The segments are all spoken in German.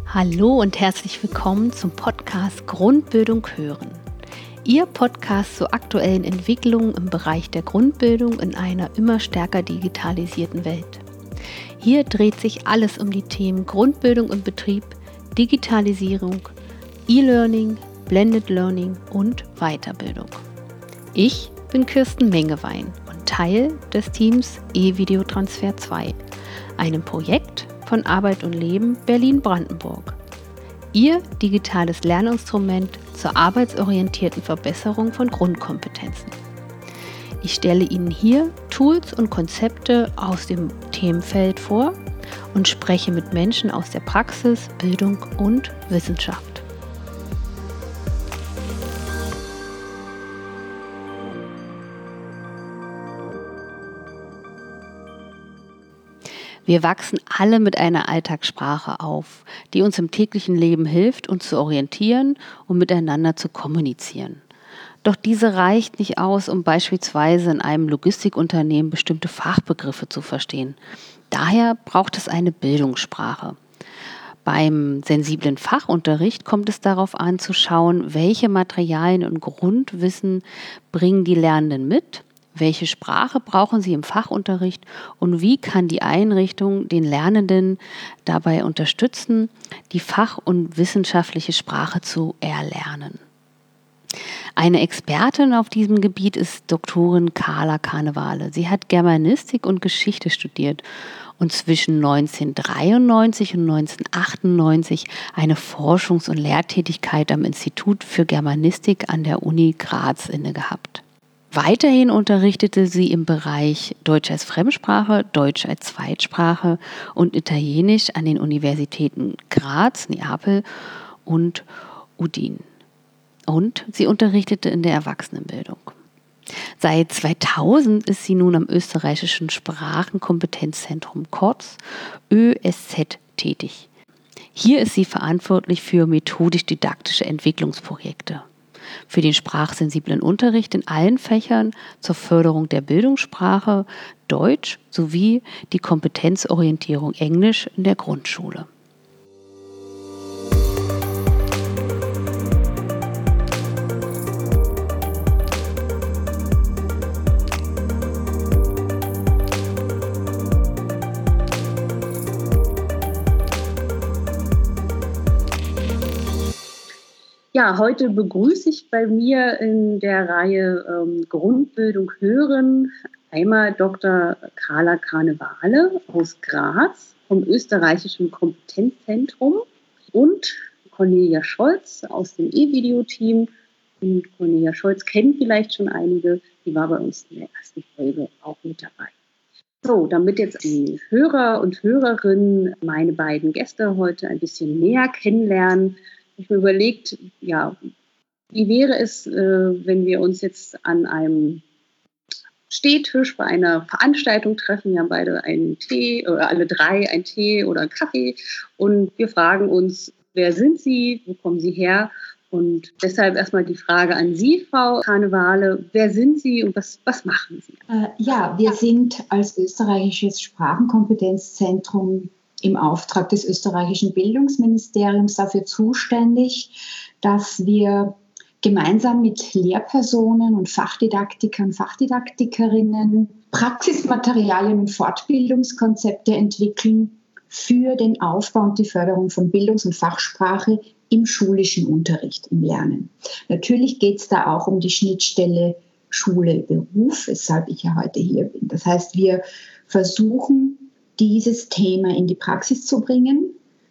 Hallo und herzlich willkommen zum Podcast Grundbildung hören. Ihr Podcast zu aktuellen Entwicklungen im Bereich der Grundbildung in einer immer stärker digitalisierten Welt. Hier dreht sich alles um die Themen Grundbildung im Betrieb, Digitalisierung, E-Learning, Blended Learning und Weiterbildung. Ich bin Kirsten Mengewein und Teil des Teams E-Video-Transfer 2, einem Projekt von Arbeit und Leben Berlin-Brandenburg. Ihr digitales Lerninstrument zur arbeitsorientierten Verbesserung von Grundkompetenzen. Ich stelle Ihnen hier Tools und Konzepte aus dem Themenfeld vor und spreche mit Menschen aus der Praxis, Bildung und Wissenschaft. Wir wachsen alle mit einer Alltagssprache auf, die uns im täglichen Leben hilft, uns zu orientieren und miteinander zu kommunizieren. Doch diese reicht nicht aus, um beispielsweise in einem Logistikunternehmen bestimmte Fachbegriffe zu verstehen. Daher braucht es eine Bildungssprache. Beim sensiblen Fachunterricht kommt es darauf an, zu schauen, welche Materialien und Grundwissen bringen die Lernenden mit. Welche Sprache brauchen sie im Fachunterricht und wie kann die Einrichtung den Lernenden dabei unterstützen, die fach- und wissenschaftliche Sprache zu erlernen? Eine Expertin auf diesem Gebiet ist Doktorin Carla Carnevale. Sie hat Germanistik und Geschichte studiert und zwischen 1993 und 1998 eine Forschungs- und Lehrtätigkeit am Institut für Germanistik an der Uni Graz inne gehabt. Weiterhin unterrichtete sie im Bereich Deutsch als Fremdsprache, Deutsch als Zweitsprache und Italienisch an den Universitäten Graz, Neapel und Udine. Und sie unterrichtete in der Erwachsenenbildung. Seit 2000 ist sie nun am österreichischen Sprachenkompetenzzentrum kurz ÖSZ tätig. Hier ist sie verantwortlich für methodisch-didaktische Entwicklungsprojekte, für den sprachsensiblen Unterricht in allen Fächern zur Förderung der Bildungssprache Deutsch sowie die Kompetenzorientierung Englisch in der Grundschule. Ja, heute begrüße ich bei mir in der Reihe Grundbildung hören einmal Dr. Carla Carnevale aus Graz vom österreichischen Kompetenzzentrum und Cornelia Scholz aus dem E-Video-Team. Und Cornelia Scholz kennen vielleicht schon einige, die war bei uns in der ersten Folge auch mit dabei. So, damit jetzt die Hörer und Hörerinnen meine beiden Gäste heute ein bisschen näher kennenlernen, ich mir überlegt, ja, wie wäre es, wenn wir uns jetzt an einem Stehtisch bei einer Veranstaltung treffen. Wir haben beide einen Tee, oder alle drei einen Tee oder einen Kaffee und wir fragen uns, wer sind Sie, wo kommen Sie her? Und deshalb erstmal die Frage an Sie, Frau Carnevale, wer sind Sie und was machen Sie? Wir sind als österreichisches Sprachenkompetenzzentrum im Auftrag des österreichischen Bildungsministeriums dafür zuständig, dass wir gemeinsam mit Lehrpersonen und Fachdidaktikern, Fachdidaktikerinnen Praxismaterialien und Fortbildungskonzepte entwickeln für den Aufbau und die Förderung von Bildungs- und Fachsprache im schulischen Unterricht, im Lernen. Natürlich geht es da auch um die Schnittstelle Schule-Beruf, weshalb ich ja heute hier bin. Das heißt, wir versuchen, dieses Thema in die Praxis zu bringen.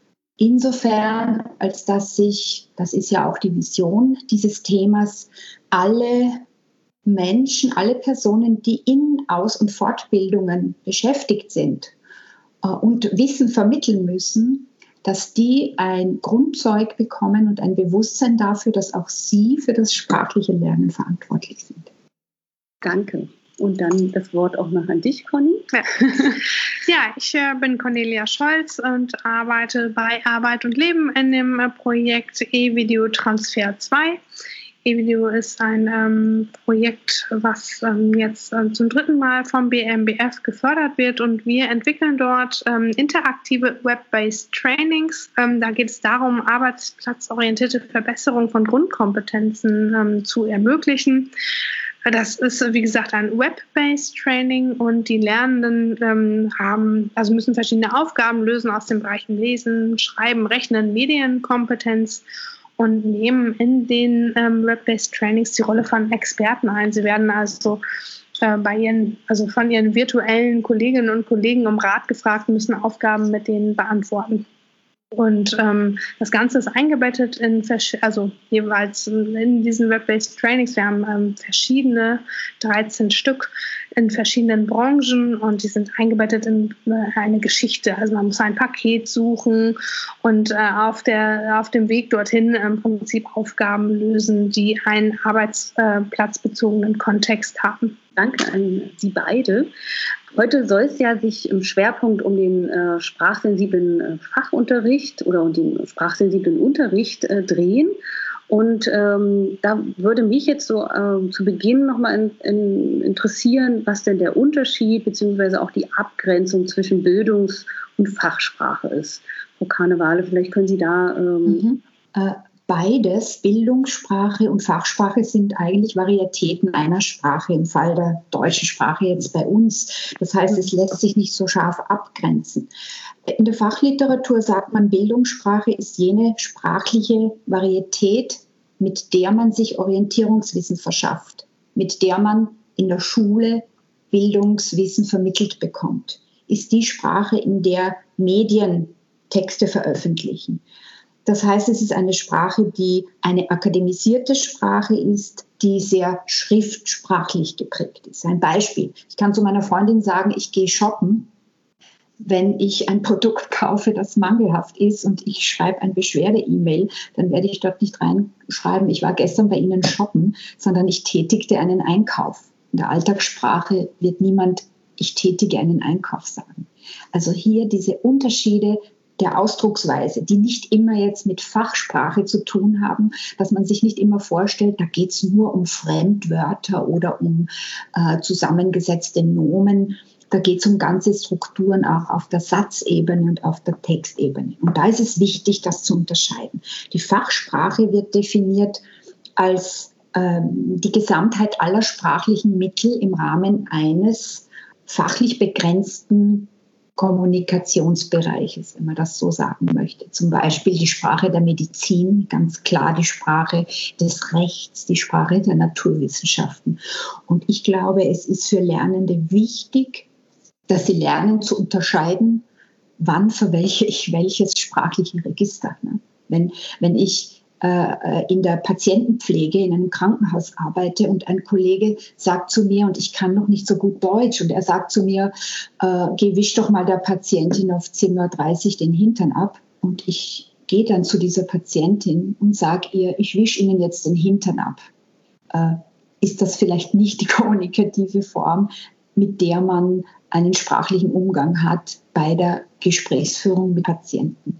Insofern, als dass sich, das ist ja auch die Vision dieses Themas, alle Menschen, alle Personen, die in Aus- und Fortbildungen beschäftigt sind und Wissen vermitteln müssen, dass die ein Grundzeug bekommen und ein Bewusstsein dafür, dass auch sie für das sprachliche Lernen verantwortlich sind. Danke. Und dann das Wort auch noch an dich, Conny. Ja, ich bin Cornelia Scholz und arbeite bei Arbeit und Leben in dem Projekt E-Video Transfer 2. eVideo ist ein Projekt, was jetzt zum 3. Mal vom BMBF gefördert wird, und wir entwickeln dort interaktive Web-based Trainings. Da geht es darum, arbeitsplatzorientierte Verbesserung von Grundkompetenzen zu ermöglichen. Das ist, wie gesagt, ein Web-based Training, und die Lernenden müssen verschiedene Aufgaben lösen aus den Bereichen Lesen, Schreiben, Rechnen, Medienkompetenz, und nehmen in den Web-based Trainings die Rolle von Experten ein. Sie werden also von ihren virtuellen Kolleginnen und Kollegen um Rat gefragt, müssen Aufgaben mit denen beantworten. Und das Ganze ist eingebettet jeweils in diesen Web-based Trainings. Wir haben verschiedene, 13 Stück in verschiedenen Branchen, und die sind eingebettet in eine Geschichte. Also man muss ein Paket suchen und auf dem Weg dorthin im Prinzip Aufgaben lösen, die einen arbeitsplatzbezogenen Kontext haben. Danke an Sie beide. Heute soll es ja sich im Schwerpunkt um den sprachsensiblen Fachunterricht oder um den sprachsensiblen Unterricht drehen. Und da würde mich jetzt so zu Beginn nochmal interessieren, was denn der Unterschied bzw. auch die Abgrenzung zwischen Bildungs- und Fachsprache ist. Frau Carnevale, vielleicht können Sie da... Beides, Bildungssprache und Fachsprache, sind eigentlich Varietäten einer Sprache, im Fall der deutschen Sprache jetzt bei uns. Das heißt, es lässt sich nicht so scharf abgrenzen. In der Fachliteratur sagt man, Bildungssprache ist jene sprachliche Varietät, mit der man sich Orientierungswissen verschafft, mit der man in der Schule Bildungswissen vermittelt bekommt. Ist die Sprache, in der Medien Texte veröffentlichen. Das heißt, es ist eine Sprache, die eine akademisierte Sprache ist, die sehr schriftsprachlich geprägt ist. Ein Beispiel. Ich kann zu meiner Freundin sagen, ich gehe shoppen, wenn ich ein Produkt kaufe, das mangelhaft ist, und ich schreibe ein Beschwerde-E-Mail, dann werde ich dort nicht reinschreiben, ich war gestern bei Ihnen shoppen, sondern ich tätigte einen Einkauf. In der Alltagssprache wird niemand, ich tätige einen Einkauf sagen. Also hier diese Unterschiede der Ausdrucksweise, die nicht immer jetzt mit Fachsprache zu tun haben, dass man sich nicht immer vorstellt, da geht es nur um Fremdwörter oder um zusammengesetzte Nomen. Da geht es um ganze Strukturen auch auf der Satzebene und auf der Textebene. Und da ist es wichtig, das zu unterscheiden. Die Fachsprache wird definiert als die Gesamtheit aller sprachlichen Mittel im Rahmen eines fachlich begrenzten Kommunikationsbereiches, wenn man das so sagen möchte. Zum Beispiel die Sprache der Medizin, ganz klar die Sprache des Rechts, die Sprache der Naturwissenschaften. Und ich glaube, es ist für Lernende wichtig, dass sie lernen zu unterscheiden, wann verwelche ich welches sprachliche Register. Wenn ich in der Patientenpflege in einem Krankenhaus arbeite und ein Kollege sagt zu mir, und ich kann noch nicht so gut Deutsch, und er sagt zu mir, geh, wisch doch mal der Patientin auf 10:30 Uhr den Hintern ab, und ich gehe dann zu dieser Patientin und sage ihr, ich wische Ihnen jetzt den Hintern ab. Ist das vielleicht nicht die kommunikative Form, mit der man einen sprachlichen Umgang hat bei der Gesprächsführung mit Patienten?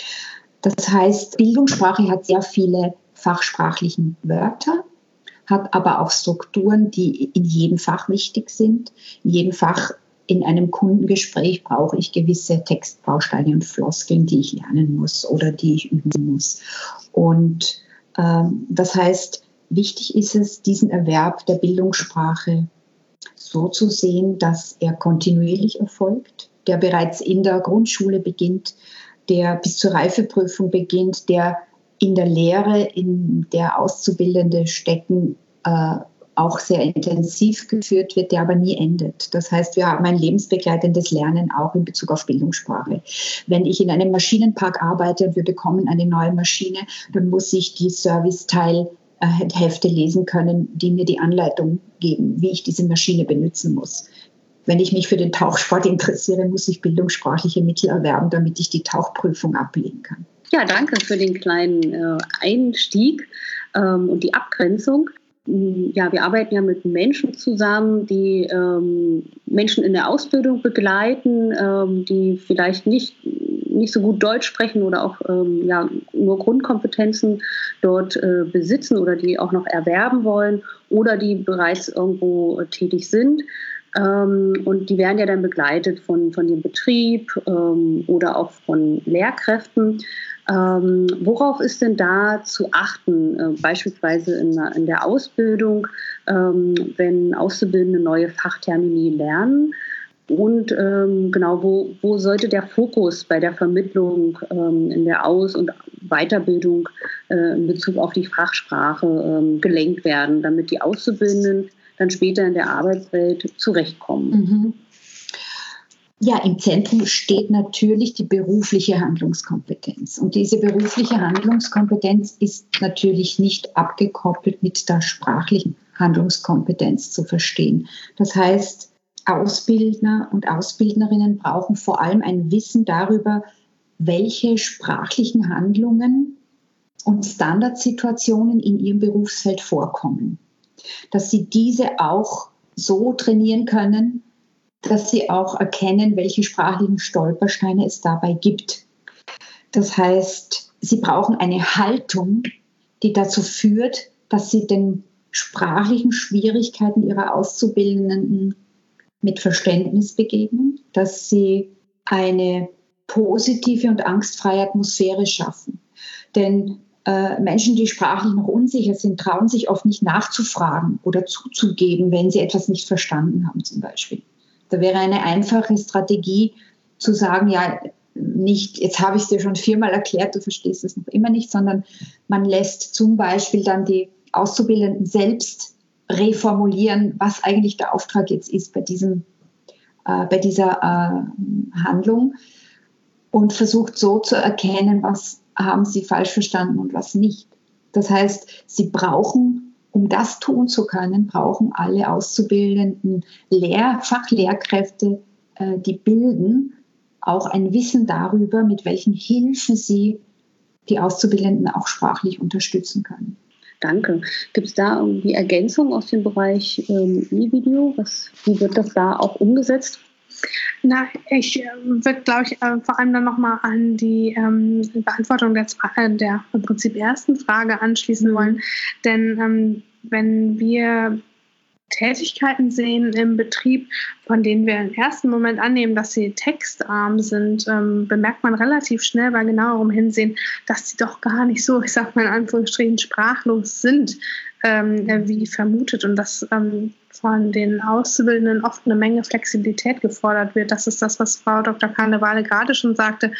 Das heißt, Bildungssprache hat sehr viele fachsprachlichen Wörter, hat aber auch Strukturen, die in jedem Fach wichtig sind. In jedem Fach, in einem Kundengespräch, brauche ich gewisse Textbausteine und Floskeln, die ich lernen muss oder die ich üben muss. Und das heißt, wichtig ist es, diesen Erwerb der Bildungssprache so zu sehen, dass er kontinuierlich erfolgt, der bereits in der Grundschule beginnt, der bis zur Reifeprüfung beginnt, der in der Lehre, in der Auszubildende stecken, auch sehr intensiv geführt wird, der aber nie endet. Das heißt, wir haben ein lebensbegleitendes Lernen auch in Bezug auf Bildungssprache. Wenn ich in einem Maschinenpark arbeite und wir bekommen eine neue Maschine, dann muss ich die Serviceteilhefte lesen können, die mir die Anleitung geben, wie ich diese Maschine benutzen muss. Wenn ich mich für den Tauchsport interessiere, muss ich bildungssprachliche Mittel erwerben, damit ich die Tauchprüfung ablegen kann. Ja, danke für den kleinen Einstieg und die Abgrenzung. wir arbeiten ja mit Menschen zusammen, die Menschen in der Ausbildung begleiten, die vielleicht nicht so gut Deutsch sprechen oder auch nur Grundkompetenzen dort besitzen oder die auch noch erwerben wollen oder die bereits irgendwo tätig sind. Und die werden ja dann begleitet von dem Betrieb oder auch von Lehrkräften. Worauf ist denn da zu achten, beispielsweise in der Ausbildung, wenn Auszubildende neue Fachtermini lernen? Und wo sollte der Fokus bei der Vermittlung in der Aus- und Weiterbildung in Bezug auf die Fachsprache gelenkt werden, damit die Auszubildenden dann später in der Arbeitswelt zurechtkommen? Mhm. Ja, im Zentrum steht natürlich die berufliche Handlungskompetenz. Und diese berufliche Handlungskompetenz ist natürlich nicht abgekoppelt mit der sprachlichen Handlungskompetenz zu verstehen. Das heißt, Ausbildner und Ausbildnerinnen brauchen vor allem ein Wissen darüber, welche sprachlichen Handlungen und Standardsituationen in ihrem Berufsfeld vorkommen. Dass sie diese auch so trainieren können, dass sie auch erkennen, welche sprachlichen Stolpersteine es dabei gibt. Das heißt, sie brauchen eine Haltung, die dazu führt, dass sie den sprachlichen Schwierigkeiten ihrer Auszubildenden mit Verständnis begegnen, dass sie eine positive und angstfreie Atmosphäre schaffen. Denn Menschen, die sprachlich noch unsicher sind, trauen sich oft nicht nachzufragen oder zuzugeben, wenn sie etwas nicht verstanden haben zum Beispiel. Da wäre eine einfache Strategie zu sagen, ja, nicht, jetzt habe ich es dir schon 4-mal erklärt, du verstehst es noch immer nicht, sondern man lässt zum Beispiel dann die Auszubildenden selbst reformulieren, was eigentlich der Auftrag jetzt ist bei dieser Handlung und versucht so zu erkennen, was haben sie falsch verstanden und was nicht. Das heißt, sie brauchen, um das tun zu können, brauchen alle Auszubildenden Fachlehrkräfte, die bilden, auch ein Wissen darüber, mit welchen Hilfen sie die Auszubildenden auch sprachlich unterstützen können. Danke. Gibt es da irgendwie Ergänzungen aus dem Bereich E-Video? Wie wird das da auch umgesetzt? Na, ich würde, glaube ich, vor allem dann nochmal an die Beantwortung der im Prinzip ersten Frage anschließen wollen. Denn wenn wir Tätigkeiten sehen im Betrieb, von denen wir im ersten Moment annehmen, dass sie textarm sind, bemerkt man relativ schnell bei genauerem Hinsehen, dass sie doch gar nicht so, ich sage mal in Anführungsstrichen, sprachlos sind, wie vermutet, und dass von den Auszubildenden oft eine Menge Flexibilität gefordert wird. Das ist das, was Frau Dr. Carnevale gerade schon sagte.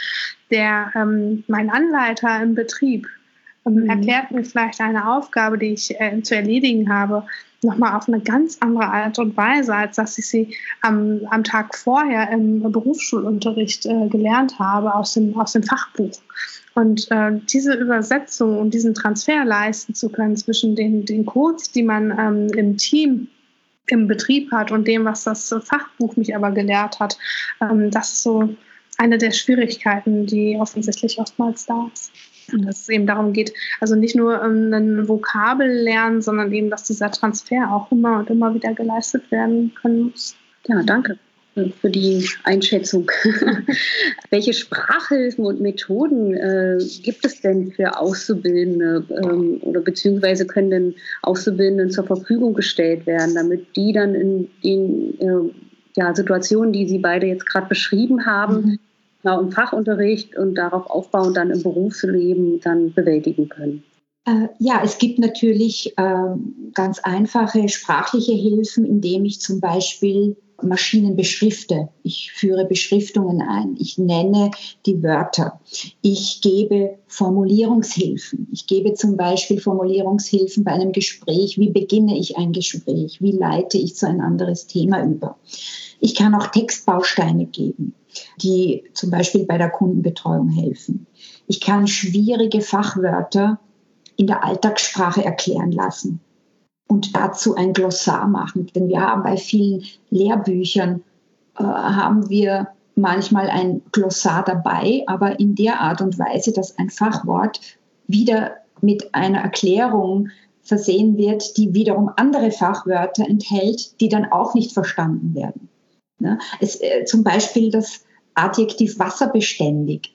Mein Anleiter im Betrieb erklärt mir vielleicht eine Aufgabe, die ich zu erledigen habe, nochmal auf eine ganz andere Art und Weise, als dass ich sie am Tag vorher im Berufsschulunterricht gelernt habe aus dem Fachbuch. Und diese Übersetzung und diesen Transfer leisten zu können zwischen den Codes, die man im Team, im Betrieb hat, und dem, was das Fachbuch mich aber gelehrt hat, das ist so eine der Schwierigkeiten, die offensichtlich oftmals da ist. Und dass es eben darum geht, also nicht nur ein Vokabel lernen, sondern eben, dass dieser Transfer auch immer und immer wieder geleistet werden können muss. Ja, danke für die Einschätzung. Welche Sprachhilfen und Methoden gibt es denn für Auszubildende oder beziehungsweise können denn Auszubildenden zur Verfügung gestellt werden, damit die dann in den Situationen, die Sie beide jetzt gerade beschrieben haben, im Fachunterricht und darauf aufbauen, dann im Berufsleben dann bewältigen können? Ja, es gibt natürlich ganz einfache sprachliche Hilfen, indem ich zum Beispiel Maschinen beschrifte. Ich führe Beschriftungen ein. Ich nenne die Wörter. Ich gebe Formulierungshilfen. Ich gebe zum Beispiel Formulierungshilfen bei einem Gespräch. Wie beginne ich ein Gespräch? Wie leite ich zu ein anderes Thema über? Ich kann auch Textbausteine geben, die zum Beispiel bei der Kundenbetreuung helfen. Ich kann schwierige Fachwörter in der Alltagssprache erklären lassen und dazu ein Glossar machen. Denn wir haben bei vielen Lehrbüchern, haben wir manchmal ein Glossar dabei, aber in der Art und Weise, dass ein Fachwort wieder mit einer Erklärung versehen wird, die wiederum andere Fachwörter enthält, die dann auch nicht verstanden werden. Ja, zum Beispiel das Adjektiv wasserbeständig.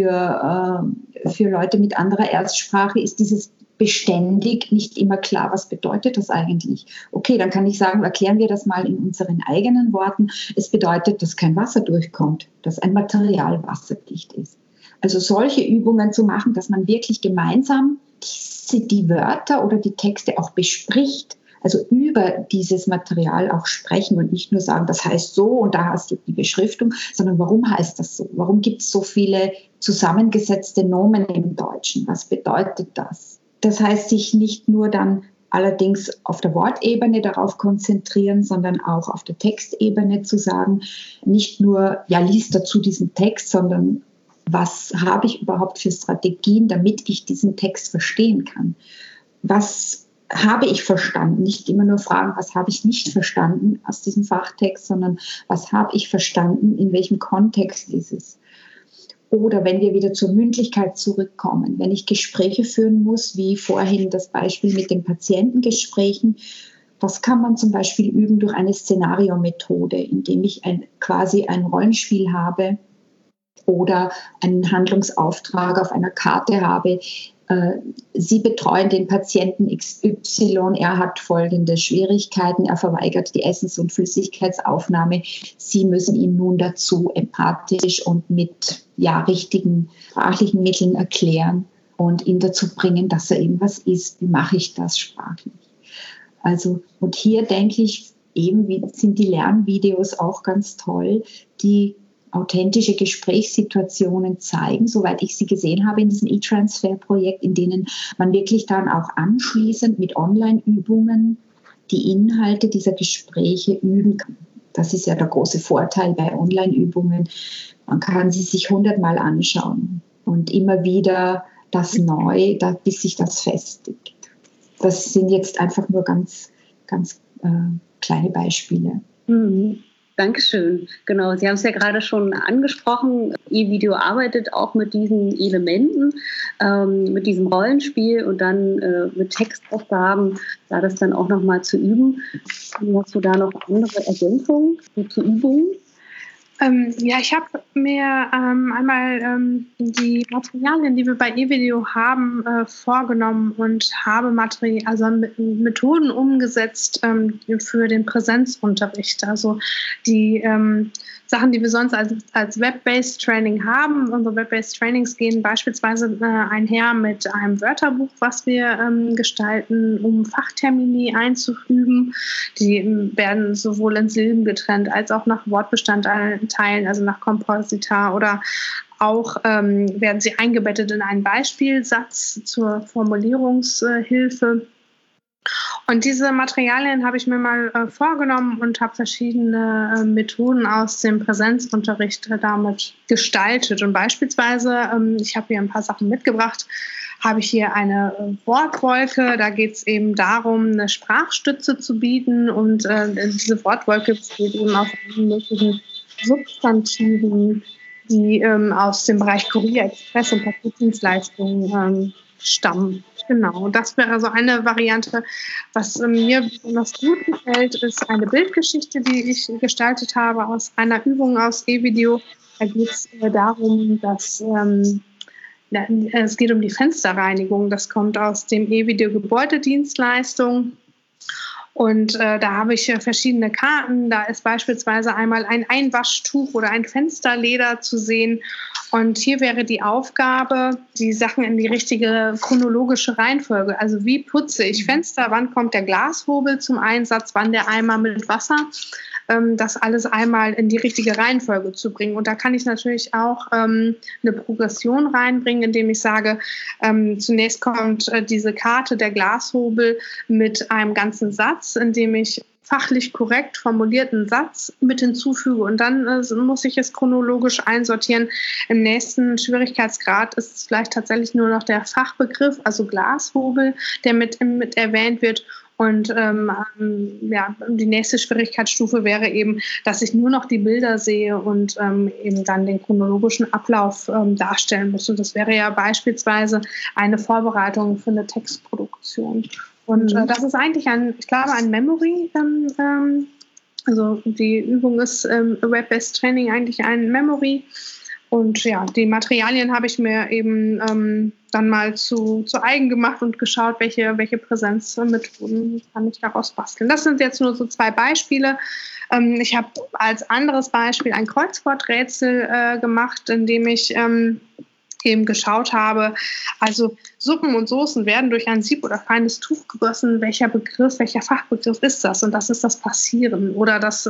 Für Leute mit anderer Erstsprache ist dieses beständig nicht immer klar, was bedeutet das eigentlich. Okay, dann kann ich sagen, erklären wir das mal in unseren eigenen Worten. Es bedeutet, dass kein Wasser durchkommt, dass ein Material wasserdicht ist. Also solche Übungen zu machen, dass man wirklich gemeinsam die Wörter oder die Texte auch bespricht, also über dieses Material auch sprechen und nicht nur sagen, das heißt so und da hast du die Beschriftung, sondern warum heißt das so? Warum gibt es so viele zusammengesetzte Nomen im Deutschen? Was bedeutet das? Das heißt, sich nicht nur dann allerdings auf der Wortebene darauf konzentrieren, sondern auch auf der Textebene zu sagen, nicht nur, ja, lies dazu diesen Text, sondern was habe ich überhaupt für Strategien, damit ich diesen Text verstehen kann? Was habe ich verstanden? Nicht immer nur fragen, was habe ich nicht verstanden aus diesem Fachtext, sondern was habe ich verstanden, in welchem Kontext ist es? Oder wenn wir wieder zur Mündlichkeit zurückkommen, wenn ich Gespräche führen muss, wie vorhin das Beispiel mit den Patientengesprächen, das kann man zum Beispiel üben durch eine Szenariomethode, indem ich quasi ein Rollenspiel habe oder einen Handlungsauftrag auf einer Karte habe. Sie betreuen den Patienten XY, er hat folgende Schwierigkeiten, er verweigert die Essens- und Flüssigkeitsaufnahme. Sie müssen ihm nun dazu empathisch und mit richtigen sprachlichen Mitteln erklären und ihn dazu bringen, dass er eben was isst. Wie mache ich das sprachlich? Also, und hier denke ich, eben sind die Lernvideos auch ganz toll, die authentische Gesprächssituationen zeigen, soweit ich sie gesehen habe in diesem E-Transfer-Projekt, in denen man wirklich dann auch anschließend mit Online-Übungen die Inhalte dieser Gespräche üben kann. Das ist ja der große Vorteil bei Online-Übungen. Man kann sie sich 100-mal anschauen und immer wieder das neu, bis sich das festigt. Das sind jetzt einfach nur ganz, ganz kleine Beispiele. Mhm. Dankeschön. Genau, Sie haben es ja gerade schon angesprochen. E-Video arbeitet auch mit diesen Elementen, mit diesem Rollenspiel und dann mit Textaufgaben, da das dann auch nochmal zu üben. Hast du da noch andere Ergänzungen zu Übungen? Ich habe mir einmal die Materialien, die wir bei eVideo haben, vorgenommen und habe Methoden umgesetzt für den Präsenzunterricht. Also die Sachen, die wir sonst als Web-Based Training haben. Unsere Web-Based Trainings gehen beispielsweise einher mit einem Wörterbuch, was wir gestalten, um Fachtermini einzufügen. Die werden sowohl in Silben getrennt als auch nach Wortbestandteilen, also nach Kompositar, oder auch werden sie eingebettet in einen Beispielsatz zur Formulierungshilfe. Und diese Materialien habe ich mir mal vorgenommen und habe verschiedene Methoden aus dem Präsenzunterricht damit gestaltet. Und beispielsweise, ich habe hier ein paar Sachen mitgebracht, habe ich hier eine Wortwolke. Da geht es eben darum, eine Sprachstütze zu bieten. Und diese Wortwolke besteht eben aus allen möglichen Substantiven, die aus dem Bereich Kurier, Express und Paketdienstleistungen stammen. Genau, das wäre so eine Variante. Was mir besonders gut gefällt, ist eine Bildgeschichte, die ich gestaltet habe aus einer Übung aus eVideo. Da geht es darum, dass es geht um die Fensterreinigung. Das kommt aus dem eVideo Gebäudedienstleistung. Und da habe ich verschiedene Karten. Da ist beispielsweise einmal ein Einwaschtuch oder ein Fensterleder zu sehen. Und hier wäre die Aufgabe, die Sachen in die richtige chronologische Reihenfolge. Also wie putze ich Fenster, wann kommt der Glashobel zum Einsatz, wann der Eimer mit Wasser, das alles einmal in die richtige Reihenfolge zu bringen. Und da kann ich natürlich auch eine Progression reinbringen, indem ich sage, zunächst kommt diese Karte, der Glashobel, mit einem ganzen Satz, indem ich fachlich korrekt formulierten Satz mit hinzufüge und dann muss ich es chronologisch einsortieren. Im nächsten Schwierigkeitsgrad ist es vielleicht tatsächlich nur noch der Fachbegriff, also Glashobel, der mit erwähnt wird. Und die nächste Schwierigkeitsstufe wäre eben, dass ich nur noch die Bilder sehe und eben dann den chronologischen Ablauf darstellen muss. Und das wäre ja beispielsweise eine Vorbereitung für eine Textproduktion. Und das ist eigentlich ein Memory. Also die Übung ist Web-Based Training eigentlich ein Memory. Und ja, die Materialien habe ich mir eben dann mal zu eigen gemacht und geschaut, welche Präsenzmethoden kann ich daraus basteln. Das sind jetzt nur so 2 Beispiele. Ich habe als anderes Beispiel ein Kreuzworträtsel gemacht, in dem ich eben geschaut habe, also Suppen und Soßen werden durch ein Sieb oder feines Tuch gegossen. Welcher Fachbegriff ist das? Und das ist das Passieren oder das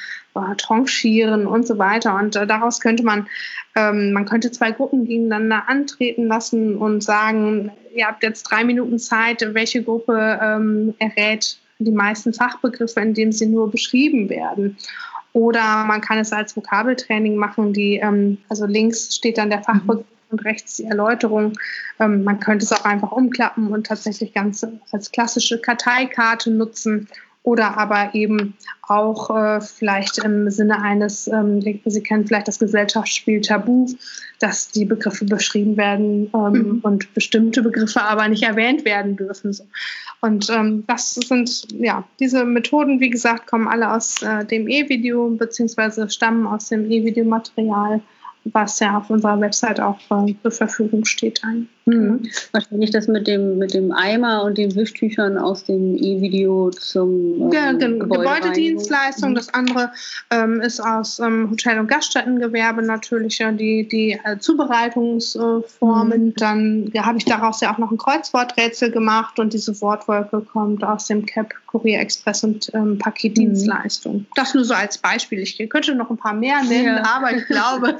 Tranchieren und so weiter. Und daraus könnte man könnte 2 Gruppen gegeneinander antreten lassen und sagen, ihr habt jetzt 3 Minuten Zeit, welche Gruppe errät die meisten Fachbegriffe, indem sie nur beschrieben werden. Oder man kann es als Vokabeltraining machen, also links steht dann der Fachbegriff und rechts die Erläuterung. Man könnte es auch einfach umklappen und tatsächlich ganz als klassische Karteikarte nutzen oder aber eben auch vielleicht im Sinne eines, Sie kennen vielleicht das Gesellschaftsspiel Tabu, dass die Begriffe beschrieben werden und bestimmte Begriffe aber nicht erwähnt werden dürfen. So. Und das sind, diese Methoden, wie gesagt, kommen alle aus dem E-Video beziehungsweise stammen aus dem E-Video-Material, was ja auf unserer Website auch zur Verfügung steht. Wahrscheinlich das mit dem Eimer und den Wischtüchern aus dem E-Video zum Gebäudedienstleistung. Das andere ist aus Hotel- und Gaststättengewerbe natürlich die Zubereitungsformen. Dann habe ich daraus ja auch noch ein Kreuzworträtsel gemacht und diese Wortwolke kommt aus dem CAP, Kurier Express und Paketdienstleistung. Das nur so als Beispiel. Ich könnte noch ein paar mehr nennen, aber ich glaube...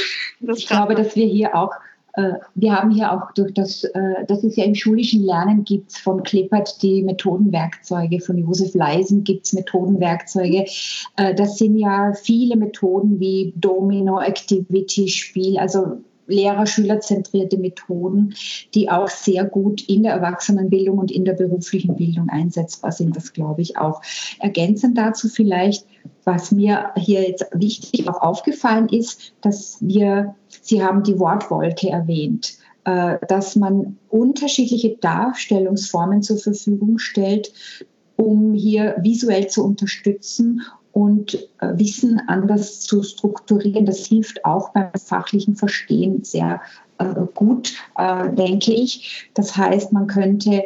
dass wir hier auch, wir haben hier auch durch das es ja im schulischen Lernen gibt, von Klippert die Methodenwerkzeuge, von Josef Leisen gibt es Methodenwerkzeuge. Das sind ja viele Methoden wie Domino, Activity, Spiel, also Lehrer-Schüler-zentrierte Methoden, die auch sehr gut in der Erwachsenenbildung und in der beruflichen Bildung einsetzbar sind. Das glaube ich auch. Ergänzend dazu vielleicht, was mir hier jetzt wichtig auch aufgefallen ist, dass Sie haben die Wortwolke erwähnt, dass man unterschiedliche Darstellungsformen zur Verfügung stellt, um hier visuell zu unterstützen und Wissen anders zu strukturieren. Das hilft auch beim fachlichen Verstehen sehr gut, denke ich. Das heißt, man könnte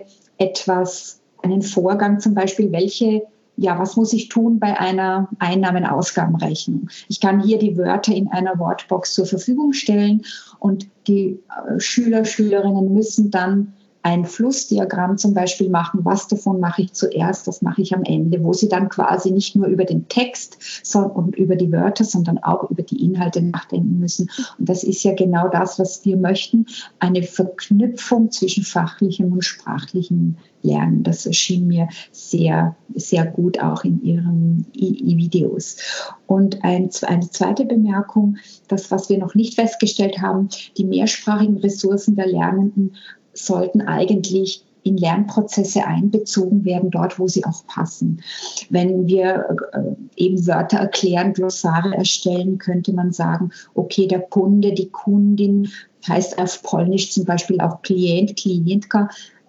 einen Vorgang zum Beispiel, was muss ich tun bei einer Einnahmen-Ausgabenrechnung? Ich kann hier die Wörter in einer Wortbox zur Verfügung stellen und die Schülerinnen müssen dann ein Flussdiagramm zum Beispiel machen, was davon mache ich zuerst, was mache ich am Ende, wo sie dann quasi nicht nur über den Text und über die Wörter, sondern auch über die Inhalte nachdenken müssen. Und das ist ja genau das, was wir möchten, eine Verknüpfung zwischen fachlichem und sprachlichem Lernen. Das erschien mir sehr, sehr gut auch in Ihren Videos. Und eine zweite Bemerkung, das, was wir noch nicht festgestellt haben, die mehrsprachigen Ressourcen der Lernenden sollten eigentlich in Lernprozesse einbezogen werden, dort, wo sie auch passen. Wenn wir eben Wörter erklären, Glossare erstellen, könnte man sagen, okay, der Kunde, die Kundin heißt auf Polnisch zum Beispiel auch Klient, Klientka,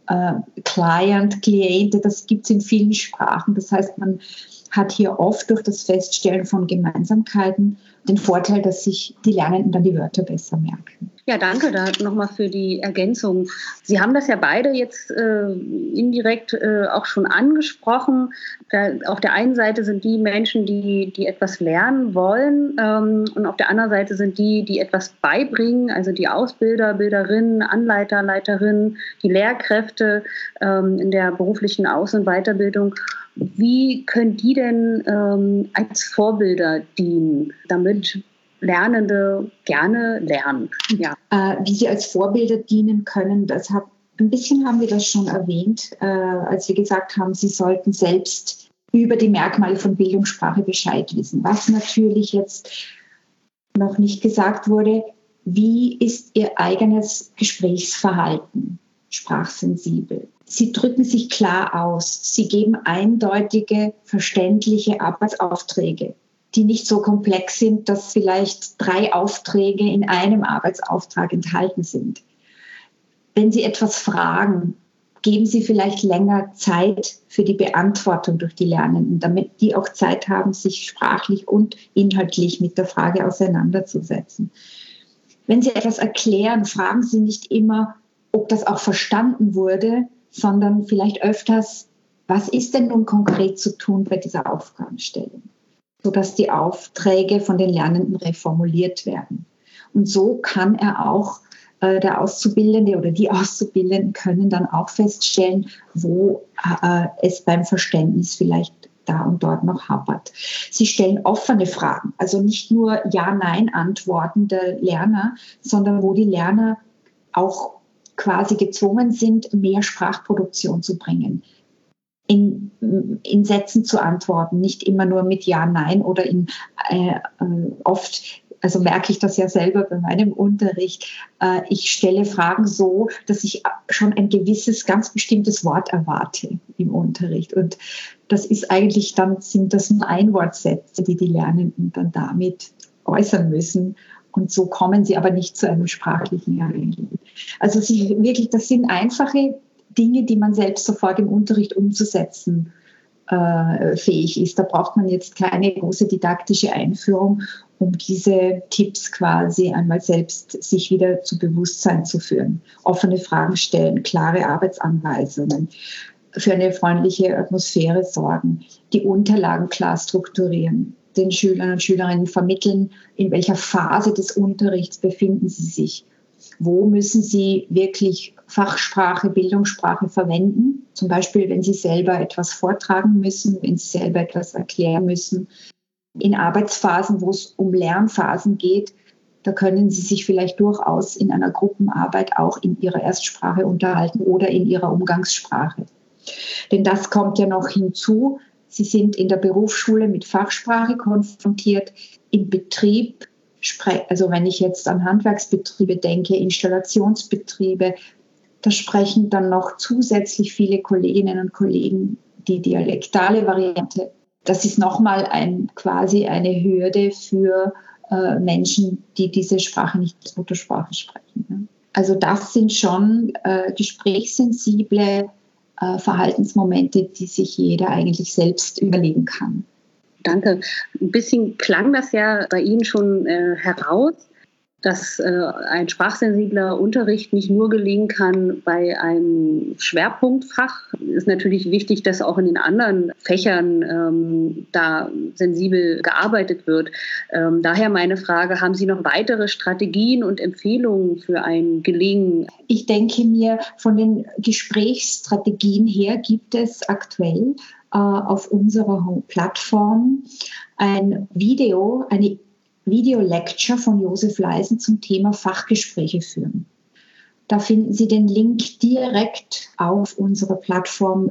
Client, Kliente, das gibt es in vielen Sprachen. Das heißt, man hat hier oft durch das Feststellen von Gemeinsamkeiten den Vorteil, dass sich die Lernenden dann die Wörter besser merken. Ja, danke da nochmal für die Ergänzung. Sie haben das ja beide jetzt indirekt auch schon angesprochen. Auf der einen Seite sind die Menschen, die etwas lernen wollen und auf der anderen Seite sind die etwas beibringen, also die Ausbilder, Bilderinnen, Anleiter, Leiterinnen, die Lehrkräfte in der beruflichen Aus- und Weiterbildung. Wie können die denn als Vorbilder dienen, damit Lernende gerne lernen? Ja. Wie sie als Vorbilder dienen können, ein bisschen haben wir das schon erwähnt, als wir gesagt haben, sie sollten selbst über die Merkmale von Bildungssprache Bescheid wissen. Was natürlich jetzt noch nicht gesagt wurde, wie ist ihr eigenes Gesprächsverhalten sprachsensibel? Sie drücken sich klar aus. Sie geben eindeutige, verständliche Arbeitsaufträge, die nicht so komplex sind, dass vielleicht 3 Aufträge in einem Arbeitsauftrag enthalten sind. Wenn Sie etwas fragen, geben Sie vielleicht länger Zeit für die Beantwortung durch die Lernenden, damit die auch Zeit haben, sich sprachlich und inhaltlich mit der Frage auseinanderzusetzen. Wenn Sie etwas erklären, fragen Sie nicht immer, ob das auch verstanden wurde, sondern vielleicht öfters, was ist denn nun konkret zu tun bei dieser Aufgabenstellung, sodass die Aufträge von den Lernenden reformuliert werden. Und so kann er auch, der Auszubildende oder die Auszubildenden können dann auch feststellen, wo es beim Verständnis vielleicht da und dort noch hapert. Sie stellen offene Fragen, also nicht nur Ja-Nein-Antworten der Lerner, sondern wo die Lerner auch quasi gezwungen sind, mehr Sprachproduktion zu bringen. In Sätzen zu antworten, nicht immer nur mit Ja, Nein oder oft, also merke ich das ja selber bei meinem Unterricht, ich stelle Fragen so, dass ich schon ein gewisses, ganz bestimmtes Wort erwarte im Unterricht. Und das ist eigentlich, dann sind das nur Einwortsätze, die Lernenden dann damit äußern müssen. Und so kommen sie aber nicht zu einem sprachlichen Eingehen. Also das sind einfache Dinge, die man selbst sofort im Unterricht umzusetzen fähig ist. Da braucht man jetzt keine große didaktische Einführung, um diese Tipps quasi einmal selbst sich wieder zu Bewusstsein zu führen. Offene Fragen stellen, klare Arbeitsanweisungen, für eine freundliche Atmosphäre sorgen, die Unterlagen klar strukturieren, den Schülern und Schülerinnen vermitteln, in welcher Phase des Unterrichts befinden sie sich. Wo müssen sie wirklich Fachsprache, Bildungssprache verwenden? Zum Beispiel, wenn sie selber etwas vortragen müssen, wenn sie selber etwas erklären müssen. In Arbeitsphasen, wo es um Lernphasen geht, da können sie sich vielleicht durchaus in einer Gruppenarbeit auch in ihrer Erstsprache unterhalten oder in ihrer Umgangssprache. Denn das kommt ja noch hinzu. Sie sind in der Berufsschule mit Fachsprache konfrontiert, im Betrieb. Also wenn ich jetzt an Handwerksbetriebe denke, Installationsbetriebe, da sprechen dann noch zusätzlich viele Kolleginnen und Kollegen die dialektale Variante. Das ist nochmal quasi eine Hürde für Menschen, die diese Sprache nicht als Muttersprache sprechen. Ne? Also das sind schon gesprächssensible Verhaltensmomente, die sich jeder eigentlich selbst überlegen kann. Danke. Ein bisschen klang das ja bei Ihnen schon heraus, dass ein sprachsensibler Unterricht nicht nur gelingen kann bei einem Schwerpunktfach. Es ist natürlich wichtig, dass auch in den anderen Fächern da sensibel gearbeitet wird. Daher meine Frage, haben Sie noch weitere Strategien und Empfehlungen für ein Gelingen? Ich denke mir, von den Gesprächsstrategien her gibt es aktuell auf unserer Plattform eine Video-Lecture von Josef Leisen zum Thema Fachgespräche führen. Da finden Sie den Link direkt auf unserer Plattform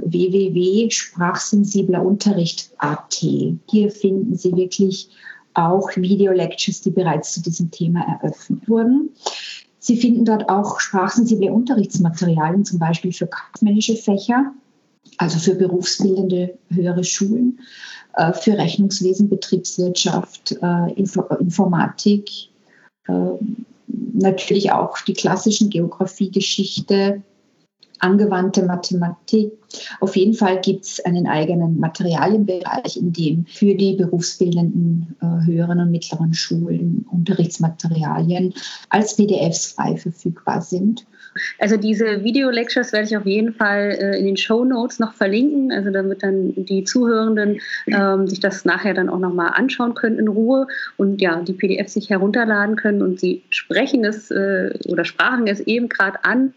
www.sprachsensiblerunterricht.at. Hier finden Sie wirklich auch Video-Lectures, die bereits zu diesem Thema eröffnet wurden. Sie finden dort auch sprachsensible Unterrichtsmaterialien, zum Beispiel für kaufmännische Fächer, also für berufsbildende höhere Schulen, für Rechnungswesen, Betriebswirtschaft, Informatik, natürlich auch die klassischen Geografie, Geschichte, angewandte Mathematik. Auf jeden Fall gibt es einen eigenen Materialienbereich, in dem für die berufsbildenden höheren und mittleren Schulen Unterrichtsmaterialien als PDFs frei verfügbar sind. Also diese Video-Lectures werde ich auf jeden Fall in den Shownotes noch verlinken, also damit dann die Zuhörenden sich das nachher dann auch nochmal anschauen können in Ruhe und ja, die PDFs sich herunterladen können und Sie sprechen es oder sprachen es eben gerade an.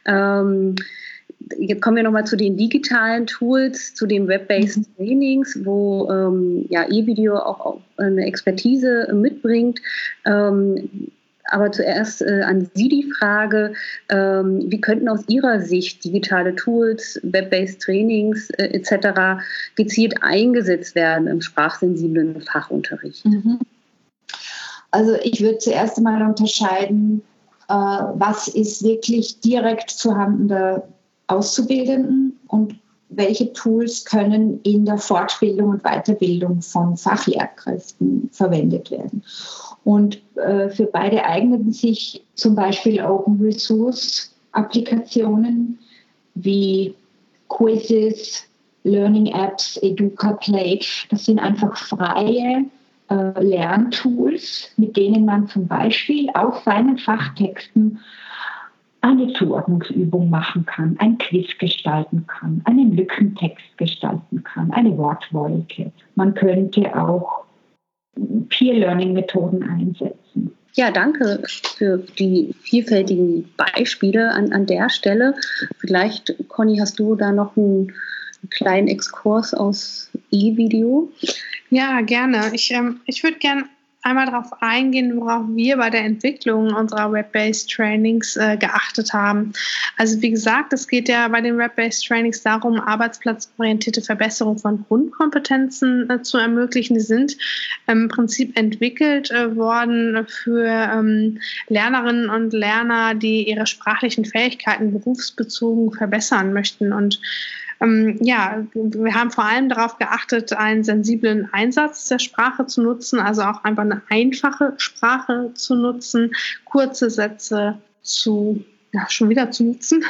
Jetzt kommen wir nochmal zu den digitalen Tools, zu den Web-based Trainings, wo E-Video auch eine Expertise mitbringt. Aber zuerst an Sie die Frage, wie könnten aus Ihrer Sicht digitale Tools, Web-based Trainings etc. gezielt eingesetzt werden im sprachsensiblen Fachunterricht? Also ich würde zuerst einmal unterscheiden, was ist wirklich direkt zuhanden der Auszubildenden und welche Tools können in der Fortbildung und Weiterbildung von Fachlehrkräften verwendet werden. Und für beide eignen sich zum Beispiel Open Resource Applikationen wie Quizzes, Learning Apps, Educa Play. Das sind einfach freie Lerntools, mit denen man zum Beispiel auf seinen Fachtexten eine Zuordnungsübung machen kann, ein Quiz gestalten kann, einen Lückentext gestalten kann, eine Wortwolke. Man könnte auch Peer-Learning-Methoden einsetzen. Ja, danke für die vielfältigen Beispiele an der Stelle. Vielleicht, Conny, hast du da noch einen kleinen Exkurs aus E-Video? Ja, gerne. Ich würde gerne einmal darauf eingehen, worauf wir bei der Entwicklung unserer Web-Based Trainings geachtet haben. Also wie gesagt, es geht ja bei den Web-Based Trainings darum, arbeitsplatzorientierte Verbesserung von Grundkompetenzen zu ermöglichen. Die sind im Prinzip entwickelt worden für Lernerinnen und Lerner, die ihre sprachlichen Fähigkeiten berufsbezogen verbessern möchten. Und wir haben vor allem darauf geachtet, einen sensiblen Einsatz der Sprache zu nutzen, also auch einfach eine einfache Sprache zu nutzen, kurze Sätze zu nutzen,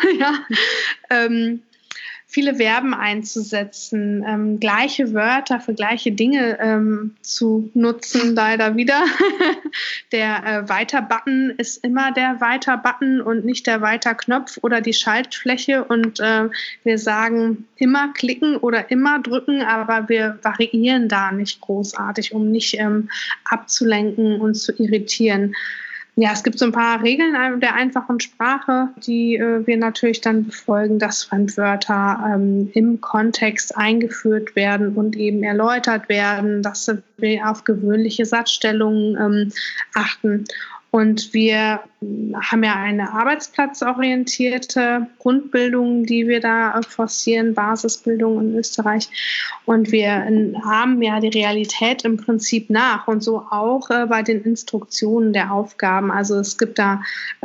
viele Verben einzusetzen, gleiche Wörter für gleiche Dinge zu nutzen, leider wieder. Der Weiter-Button ist immer der Weiter-Button und nicht der Weiter-Knopf oder die Schaltfläche. Und wir sagen immer klicken oder immer drücken, aber wir variieren da nicht großartig, um nicht abzulenken und zu irritieren. Ja, es gibt so ein paar Regeln der einfachen Sprache, die wir natürlich dann befolgen, dass Fremdwörter im Kontext eingeführt werden und eben erläutert werden, dass wir auf gewöhnliche Satzstellungen achten. Und wir haben ja eine arbeitsplatzorientierte Grundbildung, die wir da forcieren, Basisbildung in Österreich. Und wir ahmen ja die Realität im Prinzip nach und so auch bei den Instruktionen der Aufgaben. Also es gibt da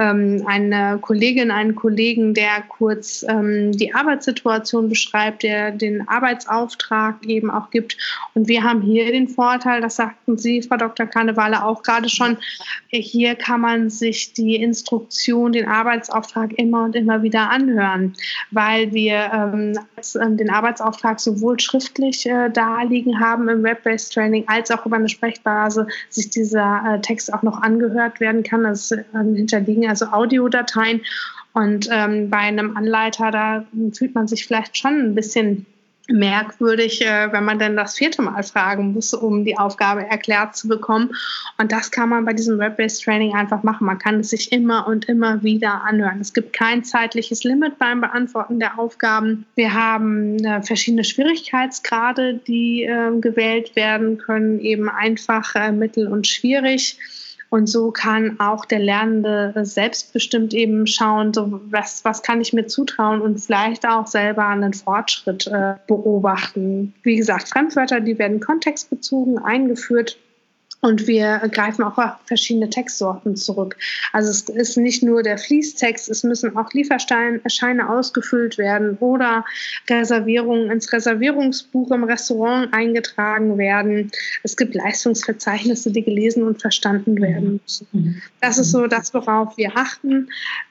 eine Kollegin, einen Kollegen, der kurz die Arbeitssituation beschreibt, der den Arbeitsauftrag eben auch gibt. Und wir haben hier den Vorteil, das sagten Sie, Frau Dr. Karnevale, auch gerade schon, hier kann man sich die Instruktion, den Arbeitsauftrag immer und immer wieder anhören, weil wir den Arbeitsauftrag sowohl schriftlich da liegen haben im Web-Based Training, als auch über eine Sprechblase sich dieser Text auch noch angehört werden kann. Das hinterliegen also Audiodateien. Und bei einem Anleiter, da fühlt man sich vielleicht schon ein bisschen merkwürdig, wenn man dann das 4. Mal fragen muss, um die Aufgabe erklärt zu bekommen. Und das kann man bei diesem Web-Based Training einfach machen. Man kann es sich immer und immer wieder anhören. Es gibt kein zeitliches Limit beim Beantworten der Aufgaben. Wir haben verschiedene Schwierigkeitsgrade, die gewählt werden können, eben einfach, mittel und schwierig. Und so kann auch der Lernende selbstbestimmt eben schauen, so was kann ich mir zutrauen und vielleicht auch selber einen Fortschritt beobachten. Wie gesagt, Fremdwörter, die werden kontextbezogen eingeführt. Und wir greifen auch auf verschiedene Textsorten zurück. Also es ist nicht nur der Fließtext, es müssen auch Lieferscheine ausgefüllt werden oder Reservierungen ins Reservierungsbuch im Restaurant eingetragen werden. Es gibt Leistungsverzeichnisse, die gelesen und verstanden werden müssen. Das ist so das, worauf wir achten.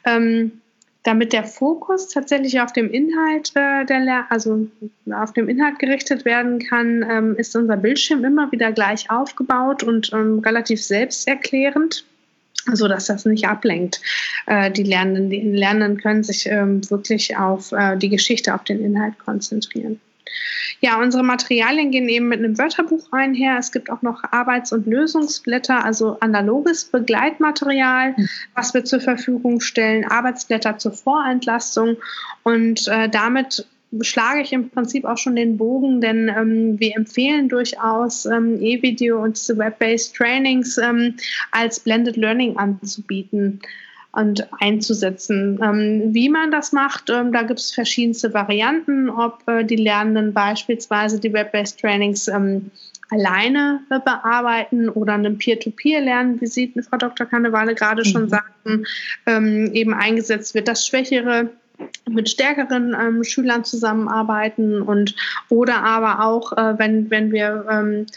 Damit der Fokus tatsächlich auf dem Inhalt auf dem Inhalt gerichtet werden kann, ist unser Bildschirm immer wieder gleich aufgebaut und relativ selbsterklärend, so dass das nicht ablenkt. Die Lernenden können sich wirklich auf die Geschichte, auf den Inhalt konzentrieren. Ja, unsere Materialien gehen eben mit einem Wörterbuch einher. Es gibt auch noch Arbeits- und Lösungsblätter, also analoges Begleitmaterial, was wir zur Verfügung stellen, Arbeitsblätter zur Vorentlastung. Und damit schlage ich im Prinzip auch schon den Bogen, denn wir empfehlen durchaus E-Video und diese Web-Based Trainings als Blended Learning anzubieten und einzusetzen. Wie man das macht, da gibt es verschiedenste Varianten, ob die Lernenden beispielsweise die Web-Based Trainings alleine bearbeiten oder einem Peer-to-Peer-Lernen, wie Sie, Frau Dr. Karnevale, gerade schon sagten, eben eingesetzt wird, dass Schwächere mit stärkeren Schülern zusammenarbeiten oder aber auch, wenn wir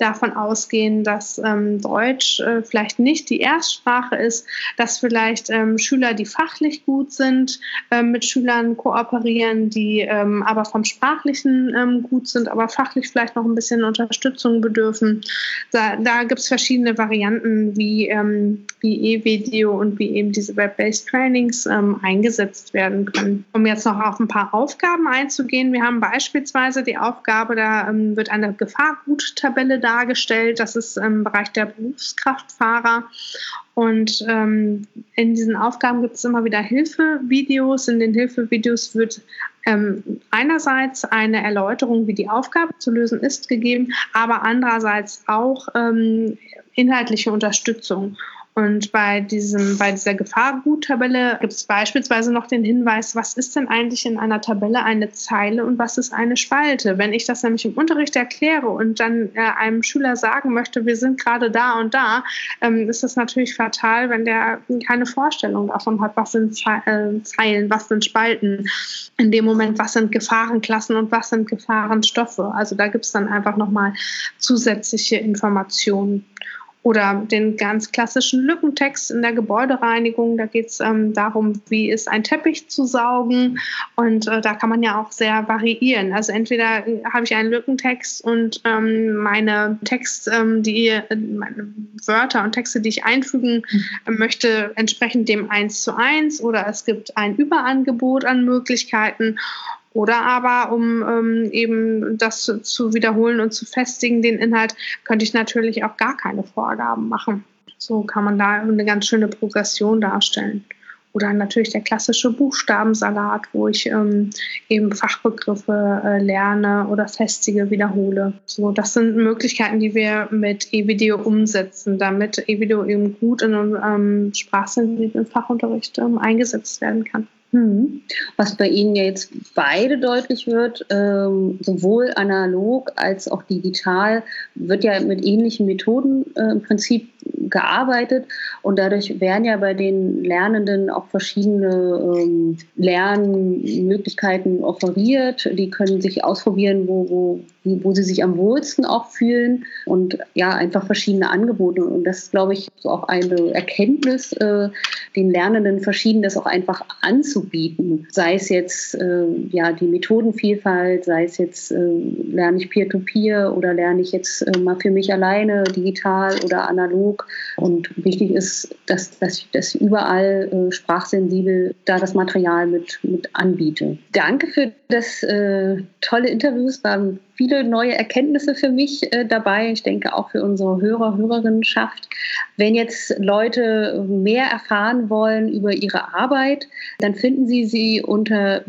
davon ausgehen, dass Deutsch vielleicht nicht die Erstsprache ist, dass vielleicht Schüler, die fachlich gut sind, mit Schülern kooperieren, die aber vom Sprachlichen gut sind, aber fachlich vielleicht noch ein bisschen Unterstützung bedürfen. Da gibt es verschiedene Varianten, wie E-Video und wie eben diese Web-Based Trainings eingesetzt werden können. Um jetzt noch auf ein paar Aufgaben einzugehen, wir haben beispielsweise die Aufgabe, da wird eine Gefahrguttabelle dargestellt, das ist im Bereich der Berufskraftfahrer. Und in diesen Aufgaben gibt es immer wieder Hilfevideos. In den Hilfevideos wird einerseits eine Erläuterung, wie die Aufgabe zu lösen ist, gegeben, aber andererseits auch inhaltliche Unterstützung. Und bei dieser Gefahrguttabelle gibt es beispielsweise noch den Hinweis, was ist denn eigentlich in einer Tabelle eine Zeile und was ist eine Spalte? Wenn ich das nämlich im Unterricht erkläre und dann einem Schüler sagen möchte, wir sind gerade da und da, ist das natürlich fatal, wenn der keine Vorstellung davon hat, was sind Zeilen, was sind Spalten. In dem Moment, was sind Gefahrenklassen und was sind Gefahrenstoffe. Also da gibt es dann einfach nochmal zusätzliche Informationen. Oder den ganz klassischen Lückentext in der Gebäudereinigung. Da geht es darum, wie ist ein Teppich zu saugen. Und da kann man ja auch sehr variieren. Also entweder habe ich einen Lückentext und meine Wörter und Texte, die ich einfügen möchte, entsprechen dem 1:1. Oder es gibt ein Überangebot an Möglichkeiten. Oder aber, um eben das zu wiederholen und zu festigen, den Inhalt, könnte ich natürlich auch gar keine Vorgaben machen. So kann man da eine ganz schöne Progression darstellen. Oder natürlich der klassische Buchstabensalat, wo ich eben Fachbegriffe lerne oder festige, wiederhole. So, das sind Möglichkeiten, die wir mit E-Video umsetzen, damit E-Video eben gut in einem sprachsensiblen Fachunterricht eingesetzt werden kann. Was bei Ihnen ja jetzt beide deutlich wird, sowohl analog als auch digital, wird ja mit ähnlichen Methoden im Prinzip gearbeitet und dadurch werden ja bei den Lernenden auch verschiedene Lernmöglichkeiten offeriert. Die können sich ausprobieren, wo sie sich am wohlsten auch fühlen und ja, einfach verschiedene Angebote. Und das ist, glaube ich, so auch eine Erkenntnis, den Lernenden verschieden das auch einfach anzubieten. Sei es jetzt die Methodenvielfalt, sei es jetzt lerne ich Peer-to-Peer oder lerne ich jetzt mal für mich alleine, digital oder analog. Und wichtig ist, dass überall sprachsensibel da das Material mit anbiete. Danke für das tolle Interview. Es waren viele neue Erkenntnisse für mich dabei. Ich denke auch für unsere Hörerinnenschaft. Wenn jetzt Leute mehr erfahren wollen über ihre Arbeit, dann finden Sie sie unter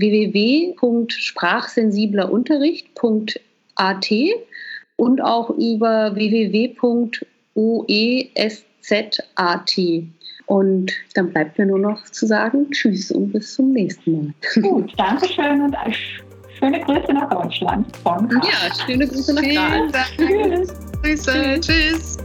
www.sprachsensiblerunterricht.at und auch über www.oeszat. Und dann bleibt mir nur noch zu sagen, tschüss und bis zum nächsten Mal. Gut, danke schön und schöne Grüße nach Deutschland. Ja, schöne Grüße nach Graz. Tschüss. Grüße. Tschüss.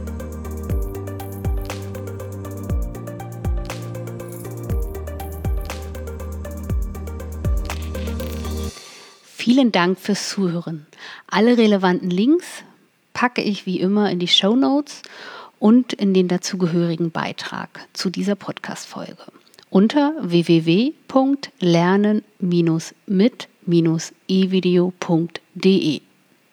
Vielen Dank fürs Zuhören. Alle relevanten Links packe ich wie immer in die Shownotes und in den dazugehörigen Beitrag zu dieser Podcast-Folge unter www.lernen-mit-evideo.de.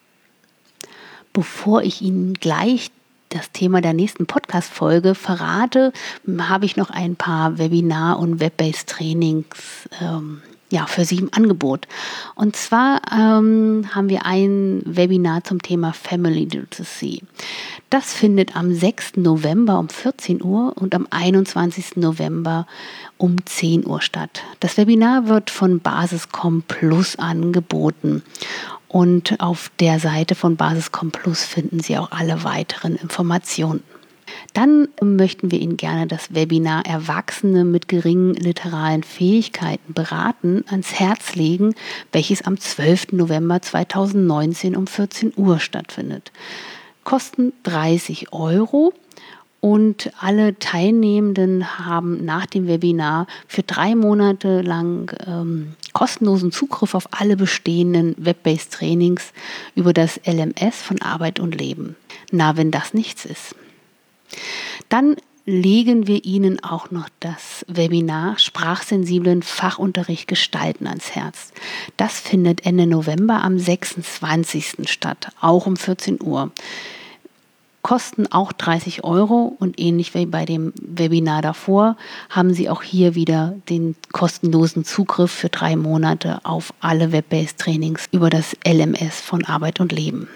Bevor ich Ihnen gleich das Thema der nächsten Podcast-Folge verrate, habe ich noch ein paar Webinar- und Web-Based Trainings für Sie im Angebot. Und zwar haben wir ein Webinar zum Thema Family Literacy. Das findet am 6. November um 14 Uhr und am 21. November um 10 Uhr statt. Das Webinar wird von Basiscom Plus angeboten. Und auf der Seite von Basiscom Plus finden Sie auch alle weiteren Informationen. Dann möchten wir Ihnen gerne das Webinar Erwachsene mit geringen literalen Fähigkeiten beraten ans Herz legen, welches am 12. November 2019 um 14 Uhr stattfindet. Kosten 30 € Und alle Teilnehmenden haben nach dem Webinar für 3 Monate lang kostenlosen Zugriff auf alle bestehenden Web-based Trainings über das LMS von Arbeit und Leben. Na, wenn das nichts ist. Dann legen wir Ihnen auch noch das Webinar Sprachsensiblen Fachunterricht gestalten ans Herz. Das findet Ende November am 26. statt, auch um 14 Uhr. Kosten auch 30 € und ähnlich wie bei dem Webinar davor haben Sie auch hier wieder den kostenlosen Zugriff für 3 Monate auf alle Web-based Trainings über das LMS von Arbeit und Leben.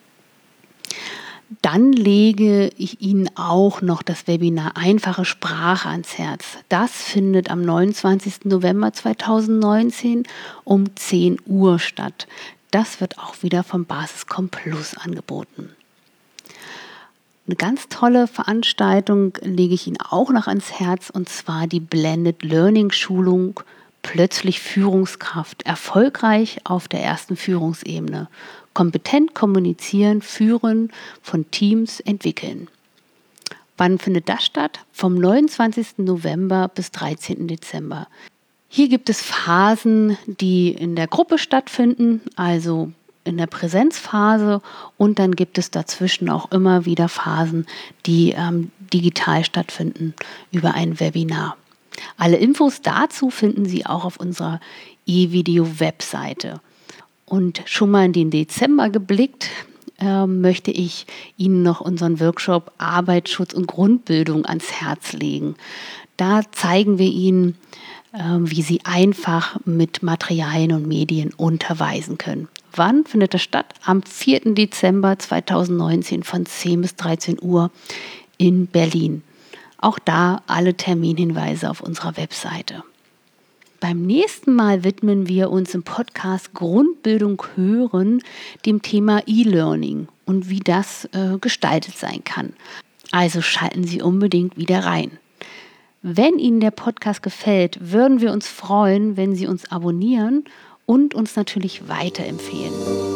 Dann lege ich Ihnen auch noch das Webinar Einfache Sprache ans Herz. Das findet am 29. November 2019 um 10 Uhr statt. Das wird auch wieder vom Basiscom Plus angeboten. Eine ganz tolle Veranstaltung lege ich Ihnen auch noch ans Herz, und zwar die Blended Learning Schulung Plötzlich Führungskraft, erfolgreich auf der ersten Führungsebene. Kompetent kommunizieren, führen, von Teams entwickeln. Wann findet das statt? Vom 29. November bis 13. Dezember. Hier gibt es Phasen, die in der Gruppe stattfinden, also in der Präsenzphase, und dann gibt es dazwischen auch immer wieder Phasen, die digital stattfinden über ein Webinar. Alle Infos dazu finden Sie auch auf unserer eVideo-Webseite. Und schon mal in den Dezember geblickt, möchte ich Ihnen noch unseren Workshop Arbeitsschutz und Grundbildung ans Herz legen. Da zeigen wir Ihnen, wie Sie einfach mit Materialien und Medien unterweisen können. Wann findet das statt? Am 4. Dezember 2019 von 10 bis 13 Uhr in Berlin. Auch da alle Terminhinweise auf unserer Webseite. Beim nächsten Mal widmen wir uns im Podcast Grundbildung hören dem Thema E-Learning und wie das gestaltet sein kann. Also schalten Sie unbedingt wieder rein. Wenn Ihnen der Podcast gefällt, würden wir uns freuen, wenn Sie uns abonnieren und uns natürlich weiterempfehlen.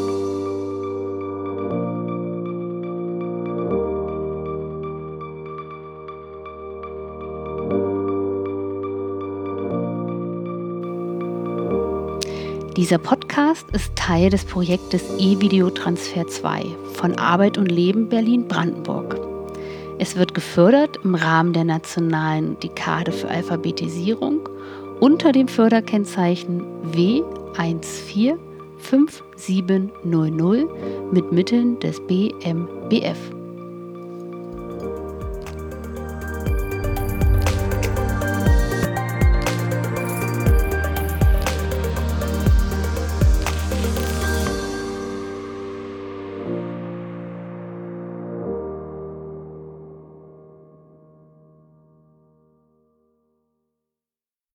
Dieser Podcast ist Teil des Projektes eVideo-Transfer 2 von Arbeit und Leben Berlin-Brandenburg. Es wird gefördert im Rahmen der nationalen Dekade für Alphabetisierung unter dem Förderkennzeichen W145700 mit Mitteln des BMBF.